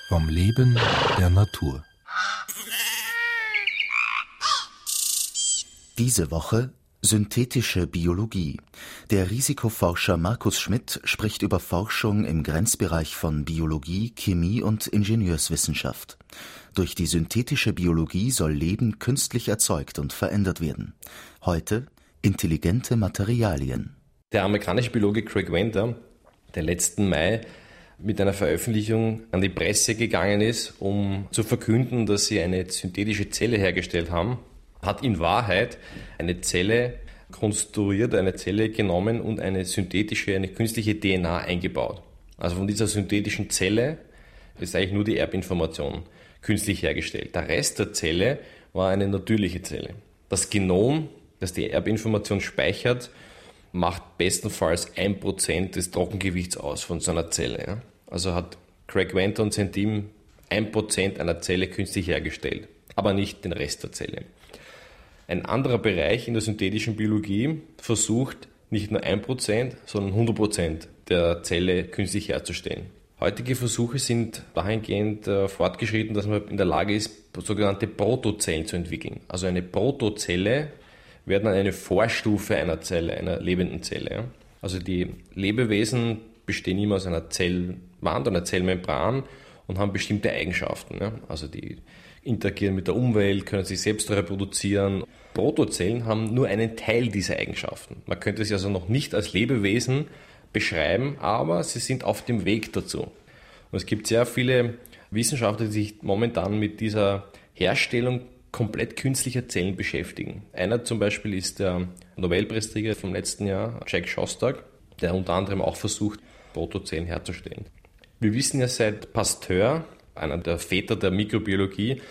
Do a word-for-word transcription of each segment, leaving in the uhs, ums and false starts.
Vom Leben der Natur. Diese Woche synthetische Biologie. Der Risikoforscher Markus Schmidt spricht über Forschung im Grenzbereich von Biologie, Chemie und Ingenieurswissenschaft. Durch die synthetische Biologie soll Leben künstlich erzeugt und verändert werden. Heute intelligente Materialien. Der amerikanische Biologe Craig Venter, der letzten Mai mit einer Veröffentlichung an die Presse gegangen ist, um zu verkünden, dass sie eine synthetische Zelle hergestellt haben, hat in Wahrheit eine Zelle konstruiert, eine Zelle genommen und eine synthetische, eine künstliche D N A eingebaut. Also von dieser synthetischen Zelle ist eigentlich nur die Erbinformation künstlich hergestellt. Der Rest der Zelle war eine natürliche Zelle. Das Genom, das die Erbinformation speichert, macht bestenfalls ein Prozent des Trockengewichts aus von so einer Zelle. Also hat Craig Venter und sein Team ein Prozent einer Zelle künstlich hergestellt, aber nicht den Rest der Zelle. Ein anderer Bereich in der synthetischen Biologie versucht, nicht nur ein Prozent, sondern hundert Prozent der Zelle künstlich herzustellen. Heutige Versuche sind dahingehend äh, fortgeschritten, dass man in der Lage ist, sogenannte Protozellen zu entwickeln. Also eine Protozelle wäre dann eine Vorstufe einer Zelle, einer lebenden Zelle. Ja. Also die Lebewesen bestehen immer aus einer Zellwand, einer Zellmembran und haben bestimmte Eigenschaften. Ja. Also die interagieren mit der Umwelt, können sich selbst reproduzieren. Protozellen haben nur einen Teil dieser Eigenschaften. Man könnte sie also noch nicht als Lebewesen beschreiben, aber sie sind auf dem Weg dazu. Und es gibt sehr viele Wissenschaftler, die sich momentan mit dieser Herstellung komplett künstlicher Zellen beschäftigen. Einer zum Beispiel ist der Nobelpreisträger vom letzten Jahr, Jack Szostak, der unter anderem auch versucht, Protozellen herzustellen. Wir wissen ja seit Pasteur, einer der Väter der Mikrobiologie,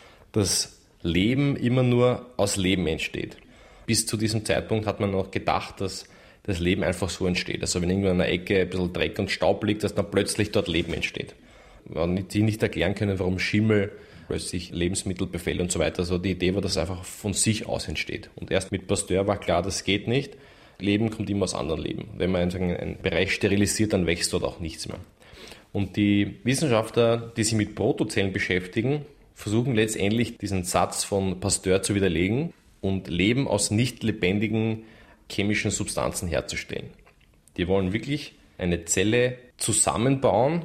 dass Leben immer nur aus Leben entsteht. Bis zu diesem Zeitpunkt hat man noch gedacht, dass das Leben einfach so entsteht. Also wenn irgendwo in einer Ecke ein bisschen Dreck und Staub liegt, dass dann plötzlich dort Leben entsteht. Man die nicht erklären können, warum Schimmel plötzlich Lebensmittel befällt und so weiter. Also die Idee war, dass es einfach von sich aus entsteht. Und erst mit Pasteur war klar, das geht nicht. Leben kommt immer aus anderen Leben. Wenn man einen Bereich sterilisiert, dann wächst dort auch nichts mehr. Und die Wissenschaftler, die sich mit Protozellen beschäftigen, versuchen letztendlich diesen Satz von Pasteur zu widerlegen und Leben aus nicht lebendigen chemischen Substanzen herzustellen. Die wollen wirklich eine Zelle zusammenbauen,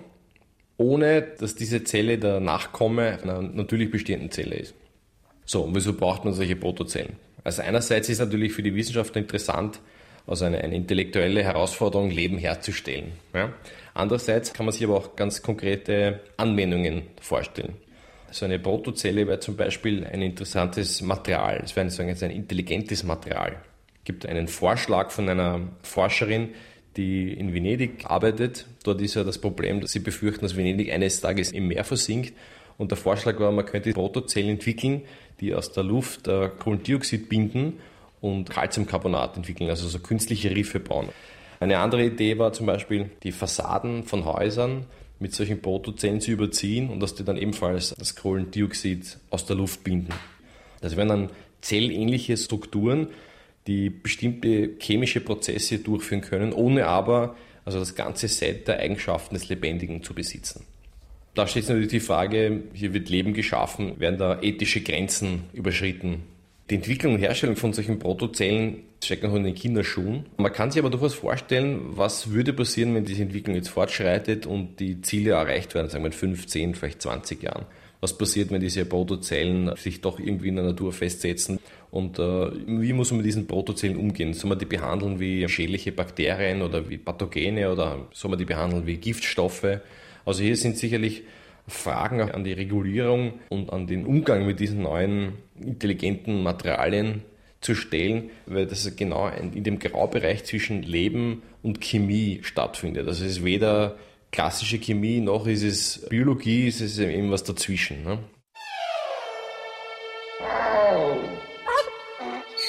ohne dass diese Zelle der Nachkomme einer natürlich bestehenden Zelle ist. So, und wieso braucht man solche Protozellen? Also einerseits ist natürlich für die Wissenschaftler interessant, also eine, eine intellektuelle Herausforderung, Leben herzustellen. Ja? Andererseits kann man sich aber auch ganz konkrete Anwendungen vorstellen. So eine Protozelle wäre zum Beispiel ein interessantes Material, es wäre sagen, ein intelligentes Material. Es gibt einen Vorschlag von einer Forscherin, die in Venedig arbeitet. Dort ist ja das Problem, dass sie befürchten, dass Venedig eines Tages im Meer versinkt. Und der Vorschlag war, man könnte Protozellen entwickeln, die aus der Luft äh, Kohlendioxid binden und Calciumcarbonat entwickeln, also so künstliche Riffe bauen. Eine andere Idee war zum Beispiel, die Fassaden von Häusern mit solchen Protozellen zu überziehen und dass die dann ebenfalls das Kohlendioxid aus der Luft binden. Das wären dann zellähnliche Strukturen, die bestimmte chemische Prozesse durchführen können, ohne aber also das ganze Set der Eigenschaften des Lebendigen zu besitzen. Da steht natürlich die Frage, hier wird Leben geschaffen, werden da ethische Grenzen überschritten? Die Entwicklung und Herstellung von solchen Protozellen steckt noch in den Kinderschuhen. Man kann sich aber durchaus vorstellen, was würde passieren, wenn diese Entwicklung jetzt fortschreitet und die Ziele erreicht werden, sagen wir in fünf, zehn, vielleicht zwanzig Jahren. Was passiert, wenn diese Protozellen sich doch irgendwie in der Natur festsetzen? Und äh, wie muss man mit diesen Protozellen umgehen? Soll man die behandeln wie schädliche Bakterien oder wie Pathogene oder soll man die behandeln wie Giftstoffe? Also hier sind sicherlich Fragen an die Regulierung und an den Umgang mit diesen neuen intelligenten Materialien zu stellen, weil das genau in dem Graubereich zwischen Leben und Chemie stattfindet. Also es ist weder klassische Chemie noch ist es Biologie, es ist eben was dazwischen. Ne?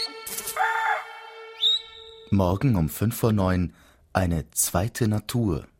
Morgen um fünf vor neun eine zweite Natur.